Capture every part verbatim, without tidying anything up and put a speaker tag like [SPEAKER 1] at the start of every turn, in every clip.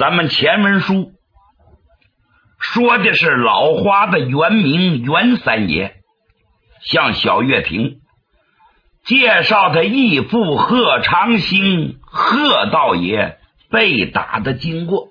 [SPEAKER 1] 咱们前文书说的是老花的原名袁三爷向小月亭介绍他义父贺长兴贺道爷被打的经过，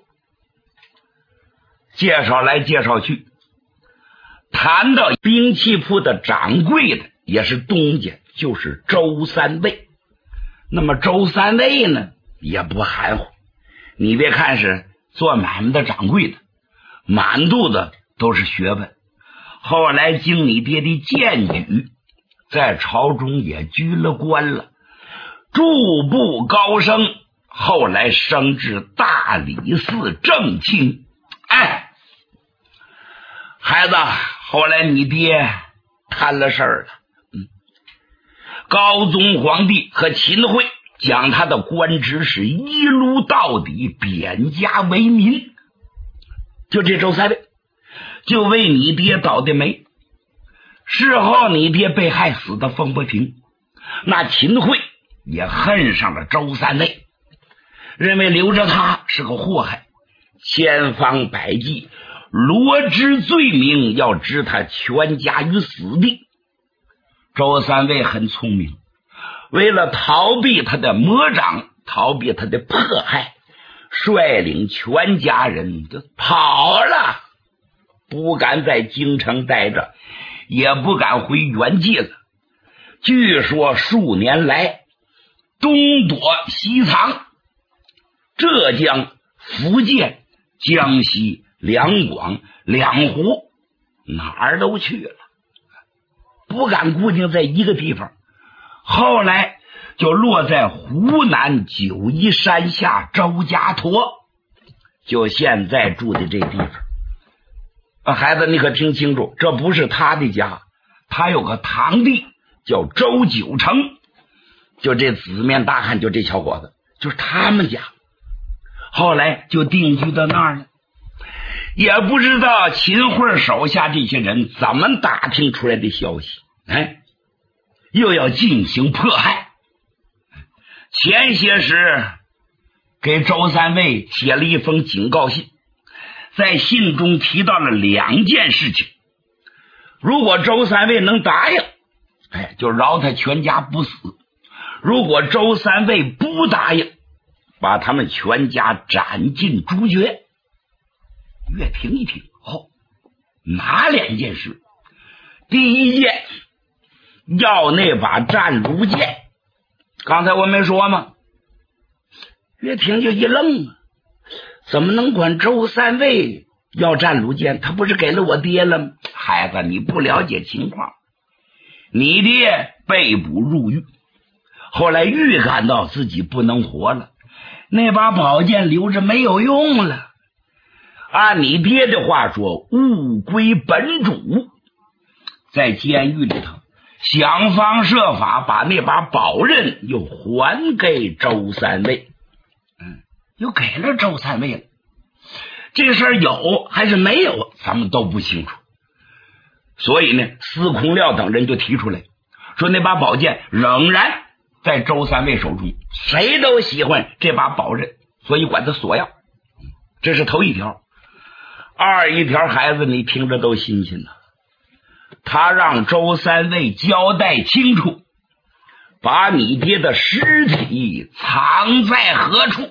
[SPEAKER 1] 介绍来介绍去，谈到兵器铺的掌柜的也是东家，就是周三位。那么周三位呢也不含糊，你别看是做买卖的掌柜的，满肚子都是学问。后来经你爹的荐举，在朝中也居了官了，逐步高升，后来升至大理寺正卿。哎，孩子，后来你爹摊了事儿了。嗯，高宗皇帝和秦桧将他的官职是一撸到底，贬家为民。就这周三位就为你爹倒的霉。事后你爹被害死的风波亭，那秦桧也恨上了周三位，认为留着他是个祸害，千方百计罗织罪名，要置他全家于死地。周三位很聪明，为了逃避他的魔掌，逃避他的迫害，率领全家人就跑了，不敢在京城待着，也不敢回原界子。据说数年来东躲西藏，浙江、福建、江西、两广、两湖哪儿都去了，不敢固定在一个地方。后来就落在湖南九嶷山下周家坨，就现在住的这地方。啊，孩子你可听清楚，这不是他的家，他有个堂弟叫周九成，就这紫面大汉，就这小伙子就是他们家，后来就定居到那儿了。也不知道秦桧手下这些人怎么打听出来的消息，哎，又要进行迫害。前些时给周三位写了一封警告信，在信中提到了两件事情，如果周三位能答应，哎，就饶他全家不死；如果周三位不答应，把他们全家斩尽诛绝。岳平一听，哦，哪两件事？第一件，要那把战卢剑。刚才我没说吗？岳平就一愣啊，怎么能管周三位要战卢剑？他不是给了我爹了吗？孩子，你不了解情况，你爹被捕入狱，后来预感到自己不能活了，那把宝剑留着没有用了。按你爹的话说，物归本主，在监狱里头想方设法把那把宝刃又还给周三位，嗯，又给了周三位了。这事儿有还是没有，咱们都不清楚。所以呢，司空廖等人就提出来说，那把宝剑仍然在周三位手中，谁都喜欢这把宝刃，所以管他索要。这是头一条。二一条，孩子你听着都新鲜了，他让周三位交代清楚，把你爹的尸体藏在何处。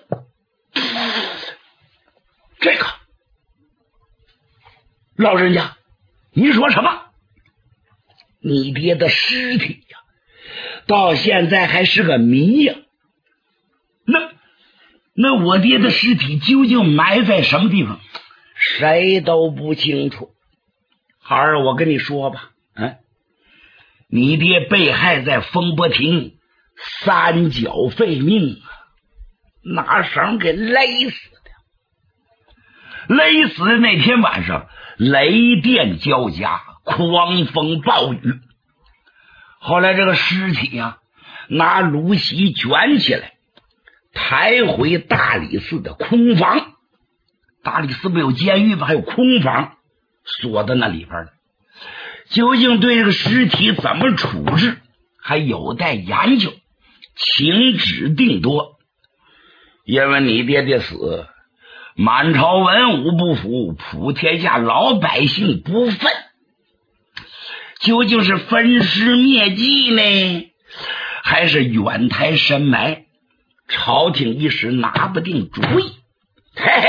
[SPEAKER 1] 这个老人家，您说什么？你爹的尸体呀，到现在还是个谜呀。那那我爹的尸体究竟埋在什么地方？谁都不清楚。孩儿，我跟你说吧，嗯，你爹被害在风波亭，三脚废命啊，拿绳给勒死的。勒死的那天晚上，雷电交加，狂风暴雨。后来这个尸体啊，拿芦席卷起来，抬回大理寺的空房。大理寺不有监狱吗？还有空房锁在那里边了。究竟对这个尸体怎么处置，还有待研究，请旨定夺。因为你爹爹死， 满朝文武不服，普天下老百姓不忿，究竟是分尸灭迹呢，还是远台深埋？朝廷一时拿不定主意。嘿嘿，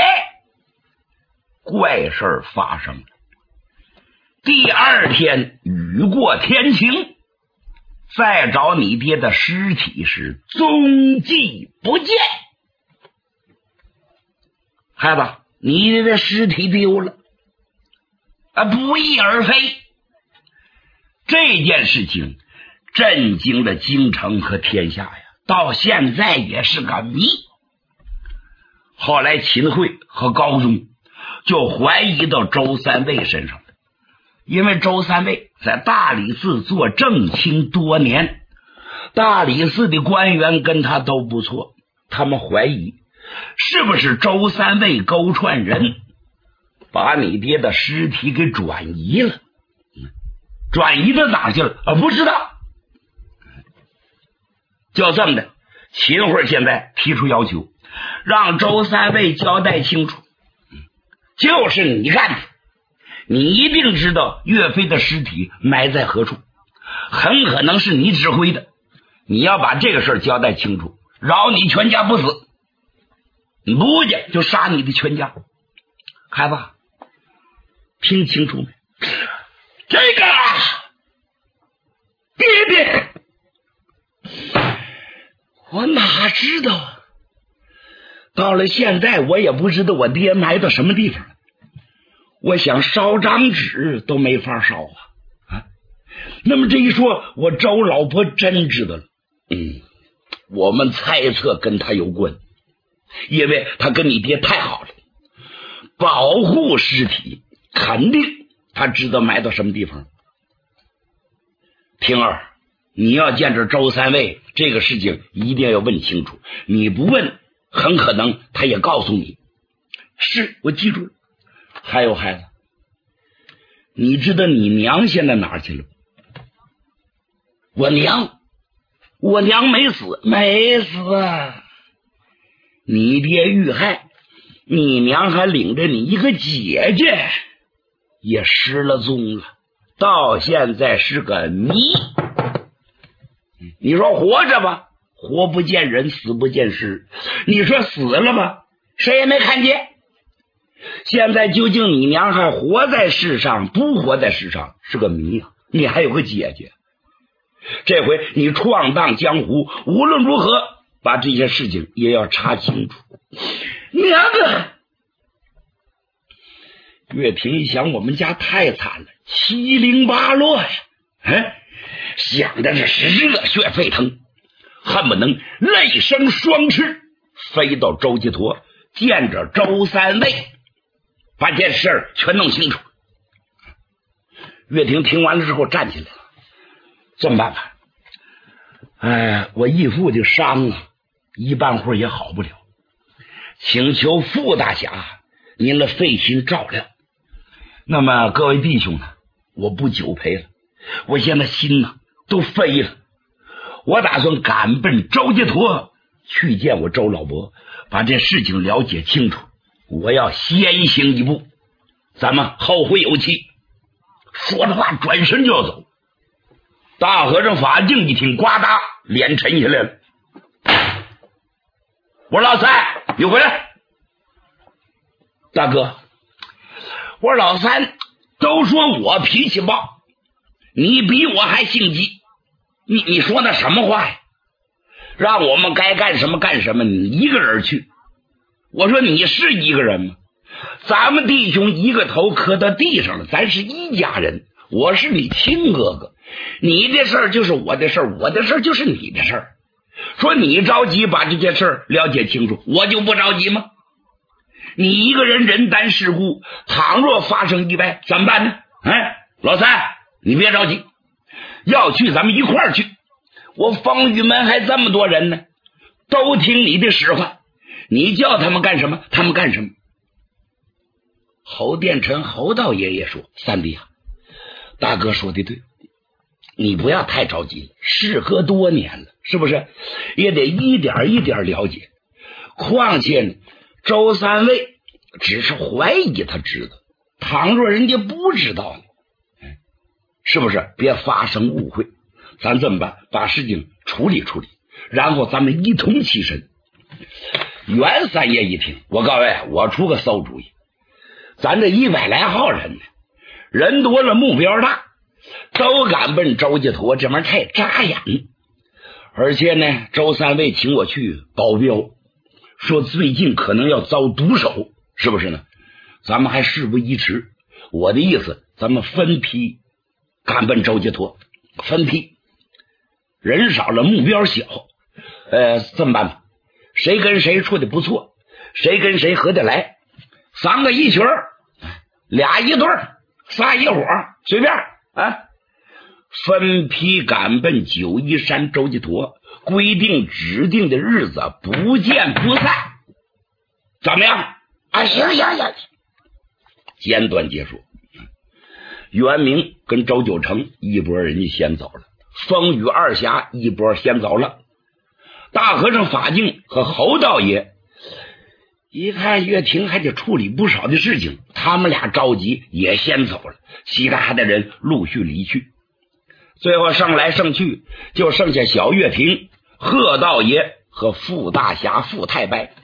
[SPEAKER 1] 怪事儿发生了。第二天雨过天晴，再找你爹的尸体是踪迹不见。孩子，你爹的尸体丢了啊，不翼而飞。这件事情震惊了京城和天下呀，到现在也是个谜。后来秦桧和高宗就怀疑到周三位身上了，因为周三位在大理寺做正卿多年，大理寺的官员跟他都不错，他们怀疑是不是周三位勾串人，把你爹的尸体给转移了。转移到哪去了啊？不知道。就这么的，秦桧现在提出要求，让周三位交代清楚，就是你干的，你一定知道岳飞的尸体埋在何处，很可能是你指挥的，你要把这个事儿交代清楚，饶你全家不死，你不去就杀你的全家。孩子，听清楚没？这个爹爹，我哪知道啊？到了现在我也不知道我爹埋到什么地方了，我想烧张纸都没法烧啊！啊，那么这一说，我周老婆真知道了。嗯，我们猜测跟他有关，因为他跟你爹太好了，保护尸体，肯定他知道埋到什么地方。平儿，你要见着周三位，这个事情一定要问清楚，你不问很可能他也告诉你。是，我记住了。还有孩子，你知道你娘现在哪儿去了？我娘我娘没死。没死啊！你爹遇害，你娘还领着你一个姐姐也失了踪了，到现在是个谜。你说活着吧，活不见人，死不见尸；你说死了吧，谁也没看见。现在究竟你娘还活在世上，不活在世上，是个谜啊！你还有个姐姐，这回你闯荡江湖，无论如何把这些事情也要查清楚。娘啊！岳平一想，我们家太惨了，七零八落呀！哎，想的是热血沸腾，恨不能泪生双翅，飞到周吉陀见着周三位，把这事儿全弄清楚。岳霆听完了之后站起来了，这么办法，哎，我义父的伤啊，一半会儿也好不了，请求傅大侠您来费心照料。那么各位弟兄呢，我不久陪了，我现在心呢都飞了，我打算赶奔周吉陀去见我周老伯，把这事情了解清楚。我要先行一步，咱们后会有期。说着话转身就要走，大和尚法净一听，呱嗒脸沉下来了。我说老三，你回来。大哥，我说老三，都说我脾气暴，你比我还性急，你你说那什么话呀？让我们该干什么干什么，你一个人去。我说你是一个人吗？咱们弟兄一个头磕到地上了，咱是一家人，我是你亲哥哥，你的事儿就是我的事儿，我的事儿就是你的事儿。说你着急把这件事儿了解清楚，我就不着急吗？你一个人人担事故，倘若发生意外怎么办呢？哎，老三，你别着急，要去咱们一块儿去。我方玉门还这么多人呢，都听你的使唤，你叫他们干什么他们干什么。侯殿臣侯道爷爷说，三弟啊，大哥说的对，你不要太着急，事隔多年了，是不是也得一点一点了解。况且呢，周三位只是怀疑他知道。倘若人家不知道呢，是不是别发生误会？咱这么办，把事情处理处理，然后咱们一同起身。袁三爷一听，我告诉我出个馊主意，咱这一百来号人呢，人多了目标大，都赶奔周家坨，这玩意太扎眼。而且呢，周三位请我去保镖，说最近可能要遭毒手，是不是呢？咱们还事不宜迟。我的意思，咱们分批赶奔周家坨，分批，人少了，目标小。呃，这么办吧，谁跟谁处的不错，谁跟谁合得来，三个一群，俩一对，仨一伙，随便啊。分批赶奔九一山周家坨，规定指定的日子，不见不散。怎么样？啊，行行行。简短结束。袁明跟周九成一波人家先走了，风雨二侠一波先走了。大和尚法净和侯道爷一看岳霆还得处理不少的事情，他们俩着急也先走了，其他的人陆续离去。最后剩来剩去就剩下小岳霆、贺道爷和傅大侠傅太白。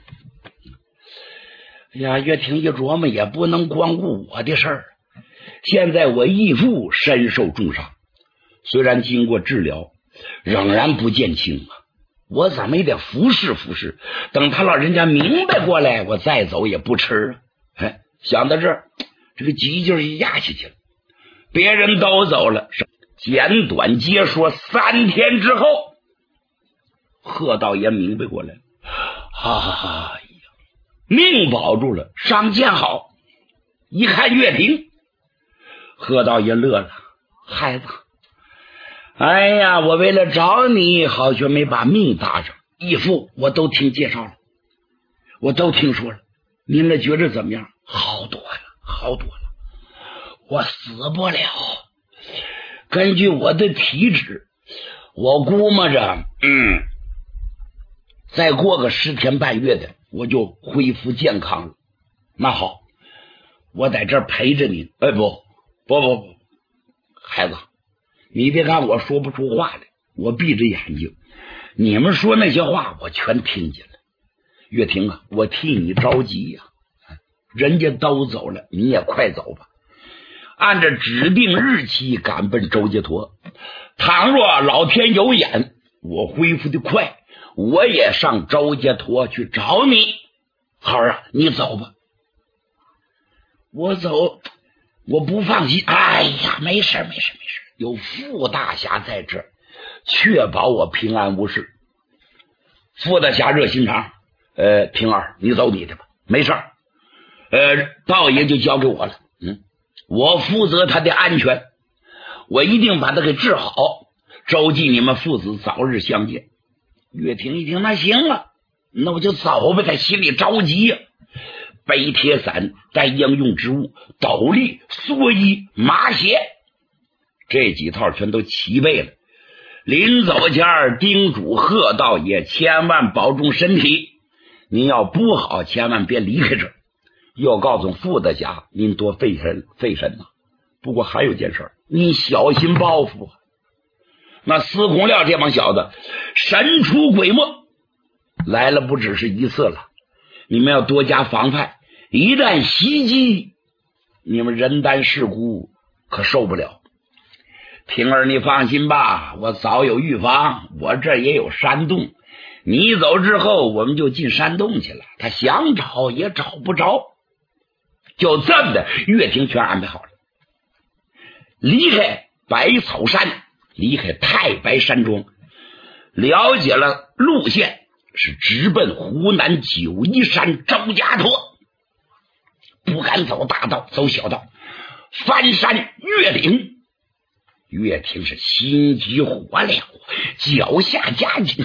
[SPEAKER 1] 哎呀，岳霆一琢磨，也不能光顾我的事儿，现在我义父身受重伤，虽然经过治疗仍然不见轻啊，我怎么也得服侍服侍，等他老人家明白过来，我再走也不迟啊。哎，想到这儿，这个急劲一压下去了。别人都走了，简短接说，三天之后，贺道爷明白过来了，哎呀，命保住了，伤见好。一看岳霆，贺道爷乐了，孩子，哎呀，我为了找你，好学没把命搭上。义父我都听介绍了，我都听说了，您了觉着怎么样？好多了，好多了，我死不了。根据我的体质，我估摸着，嗯，再过个十天半月的，我就恢复健康了。那好，我在这儿陪着你。哎，不，不不不，孩子，你别看我说不出话来，我闭着眼睛，你们说那些话我全听见了。岳霆啊，我替你着急呀、啊，人家都走了，你也快走吧。按照指定日期赶奔周家坨，倘若老天有眼，我恢复的快，我也上周家坨去找你。好啊，你走吧。我走，我不放心。哎呀，没事没事没事，有傅大侠在这儿，确保我平安无事。傅大侠热心肠，呃，平儿，你走你的吧，没事儿。呃，道爷就交给我了，嗯。我负责他的安全，我一定把他给治好。周记你们父子早日相见。岳霆一听，那行了，那我就走吧。他心里着急呀、啊，背铁伞，带应用之物，斗笠、蓑衣、马鞋，这几套全都齐备了。临走前叮嘱贺道爷千万保重身体，您要不好千万别离开这儿。又告诉傅大侠，您多费神费神呐、啊。不过还有件事，你小心报复啊。那司空廖这帮小子神出鬼没，来了不只是一次了，你们要多加防范。一旦袭击，你们人单势孤，可受不了。平儿，你放心吧，我早有预防，我这也有山洞。你走之后，我们就进山洞去了，他想找也找不着。就这么的，岳霆全安排好了。离开百草山，离开太白山庄，了解了路线，是直奔湖南九一山周家坨。不敢走大道，走小道，翻山越岭。岳霆是心急火燎，脚下加紧，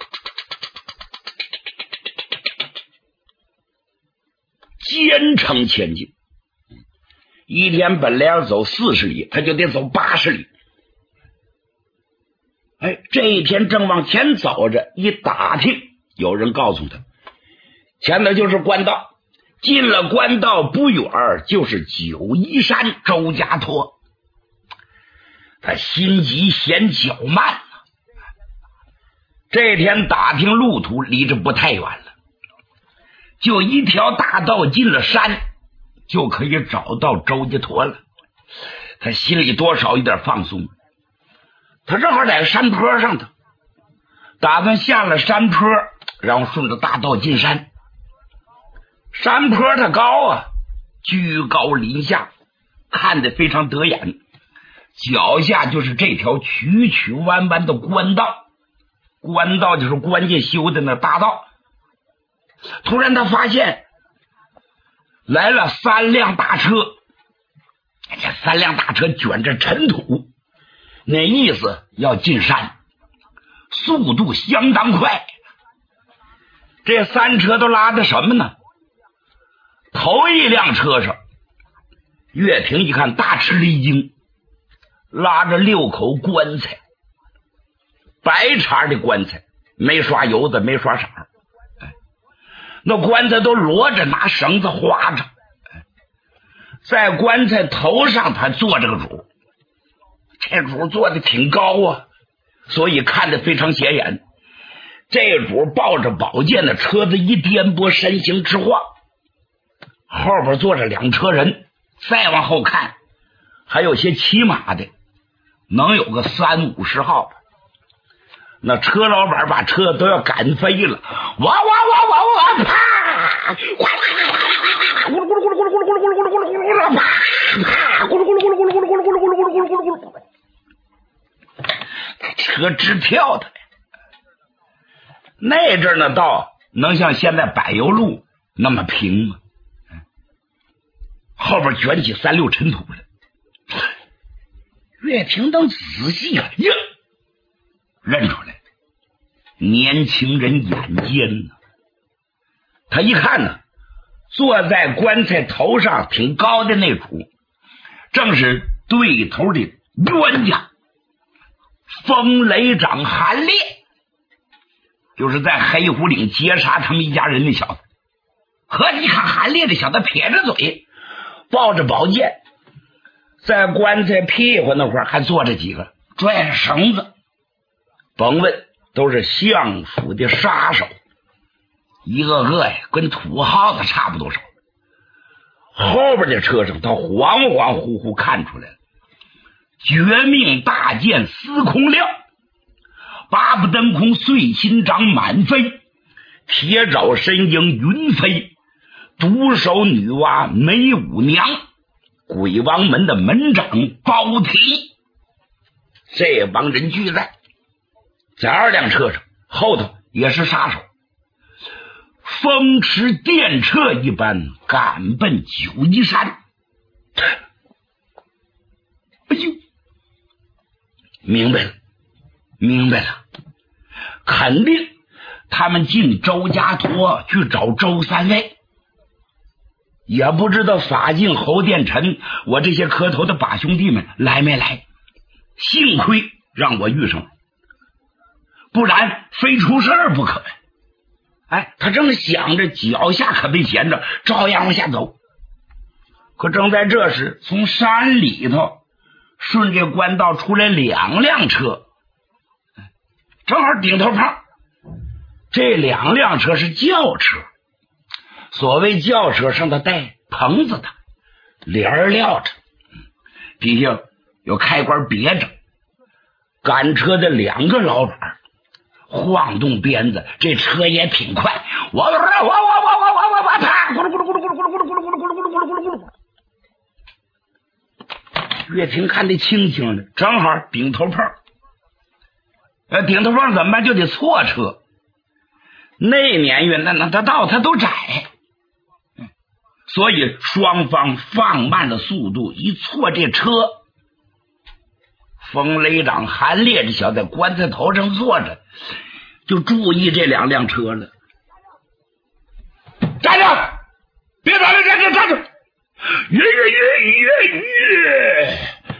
[SPEAKER 1] 兼程前进。一天本来要走四十里，他就得走八十里。哎，这一天正往前走着，一打听，有人告诉他，前头就是官道， 进了官道不远就是九嶷山周家托，他心急嫌脚慢了。这天打听路途，离这不太远了，就一条大道进了山，就可以找到周家托了。他心里多少有点放松。他正好在山坡上头，打算下了山坡，然后顺着大道进山。山坡它高啊，居高临下，看得非常得眼。脚下就是这条曲曲弯弯的官道，官道就是关键修的那大道。突然他发现来了三辆大车，这三辆大车卷着尘土，那意思要进山，速度相当快。这三车都拉的什么呢？头一辆车上，岳平一看大吃了一惊，拉着六口棺材，白茬的棺材，没刷油子，没刷色，哎，那棺材都摞着，拿绳子划着，哎，在棺材头上他坐着个主，这主坐的挺高啊，所以看得非常显眼。这主抱着宝剑的车子一颠簸，身形直晃，后边坐着两车人，再往后看还有些骑马的，能有个三五十号。那车老板把车都要赶飞了，哇哇哇哇哇，啪！咕噜咕噜咕噜咕噜咕噜咕噜咕噜咕噜咕噜咕噜咕噜咕噜，啪！啪！咕噜咕噜咕噜咕噜咕噜咕噜咕噜咕噜咕噜咕噜咕噜咕噜，车直跳的。那阵的道能像现在柏油路那么平吗？后边卷起三溜尘土来。岳平等仔细啊，呀，认出来年轻人眼尖呢。他一看呢，坐在棺材头上挺高的那主，正是对头的冤家风雷长韩烈，就是在黑虎岭劫杀他们一家人的小子。合计一看韩烈的小子撇着嘴，抱着宝剑，在棺材屁股那块还坐着几个，拽着绳子，甭问都是相府的杀手，一个个呀跟土耗子差不多少。后边的车上他恍恍惚惚看出来了，绝命大剑司空亮，八不登空碎心掌满飞，铁爪神鹰云飞，独手女娲梅舞娘，鬼王门的门长包体。这帮人聚在在二辆车上，后头也是杀手，风驰电掣一般赶奔九嶷山。哎呦，明白了明白了，肯定他们进周家托去找周三位，也不知道法镜侯殿臣我这些磕头的把兄弟们来没来，幸亏让我遇上了，不然非出事儿不可。哎，他正想着，脚下可没闲着，照样往下走。可正在这时，从山里头顺着官道出来两辆车，正好顶头旁。这两辆车是轿车，所谓轿车上头带棚子的，帘撂着，底下有开关别着。赶车的两个老板晃动鞭子，这车也挺快，哇哇哇哇哇哇哇哇啪，咕噜咕噜咕噜咕噜咕噜咕噜咕噜咕噜咕噜咕噜咕噜咕噜。岳平看得清清的，正好顶头碰。呃，顶头碰怎么办？就得错车。那年月那那他道他都窄，所以双方放慢了速度，一错这车。风雷长韩烈这小子在棺材头上坐着，就注意这两辆车了。站着，别打了，站着站着，越越越越越。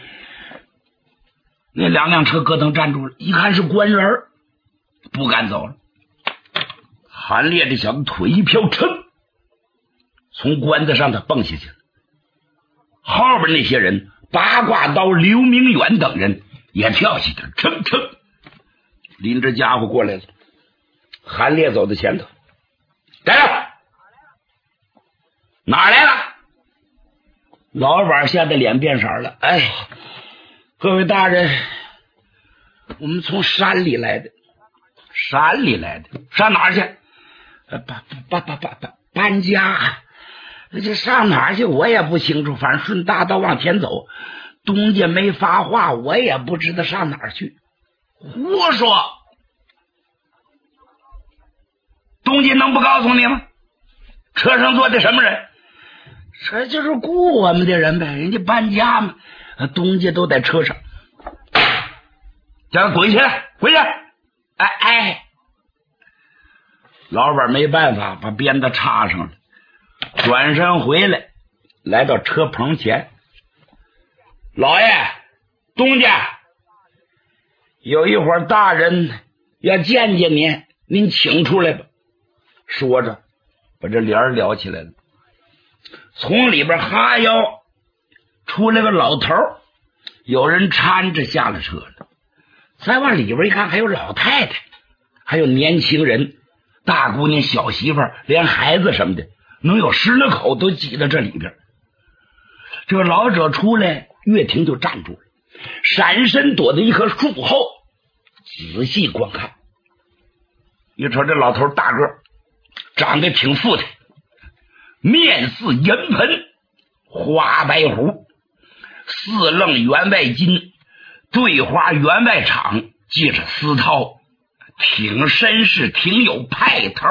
[SPEAKER 1] 那两辆车咯噔站住了，一看是官员，不敢走了。韩烈这小子腿一飘，噌， 从棺材上头蹦下去了。后边那些人，八卦刀刘明远等人也跳下去了，噌噌拎着家伙过来了。韩烈走在前头，来了，哪儿来了？老板吓得脸变色了。哎，各位大人，我们从山里来的。山里来的？上哪儿去？搬搬搬搬搬搬家。这上哪儿去我也不清楚，反正顺大道往前走。东家没发话，我也不知道上哪儿去。胡说！东家能不告诉你吗？车上坐的什么人？这就是雇我们的人呗，人家搬家嘛，东家都在车上。叫他滚下来，滚下来！哎哎，老板没办法，把鞭子插上了，转身回来，来到车棚前。老爷，东家，有一会儿大人要见见您，您请出来吧。说着，把这帘撩起来了。从里边哈腰出来个老头，有人搀着下了车了。再往里边一看，还有老太太，还有年轻人，大姑娘、小媳妇儿，连孩子什么的，能有十来口都挤在这里边。这个老者出来，岳霆就站住了，闪身躲在一棵树后，仔细观看。一瞅这老头大个，长得挺富态，面似银盆，花白胡，四楞员外巾，对花员外场，系着丝绦，挺绅士，挺有派头。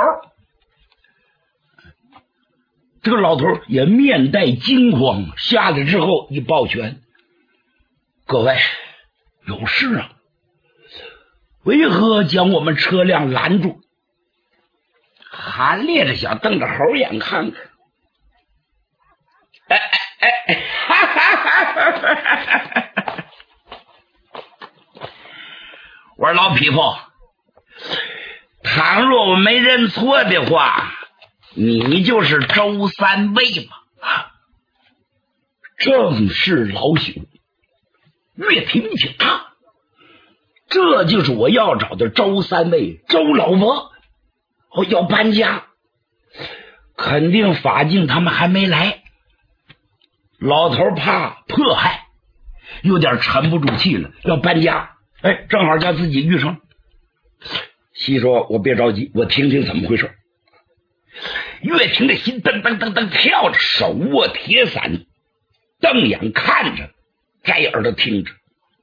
[SPEAKER 1] 这个老头也面带惊慌，下来之后一抱拳：各位有事啊？为何将我们车辆拦住？韩烈着想瞪着猴眼看看。哎哎哎，哈哈哈哈哈！我说老匹夫，倘若我没认错的话，你就是周三位吧？啊，正是老朽。岳霆一听啊，这就是我要找的周三位，周老伯。哦，要搬家，肯定法镜他们还没来。老头怕迫害，有点沉不住气了，要搬家。哎，正好叫自己遇上。西说：“我别着急，我听听怎么回事。”岳霆的心噔噔噔噔跳着，手握铁伞，瞪眼看着，摘耳朵听着。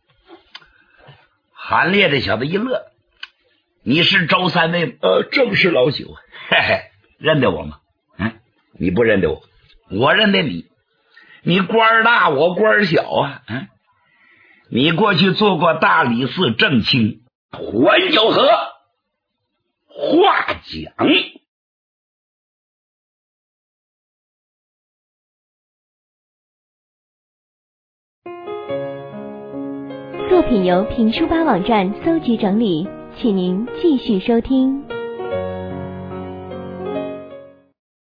[SPEAKER 1] 韩烈这小子一乐：“你是周三位吗？”“呃，正是老朽。”“嘿嘿，认得我吗？”“嗯，你不认得我，我认得你。你官大，我官小啊。嗯，你过去做过大理寺正卿，还有何话讲？”
[SPEAKER 2] 作品由评书吧网站搜集整理，请您继续收听。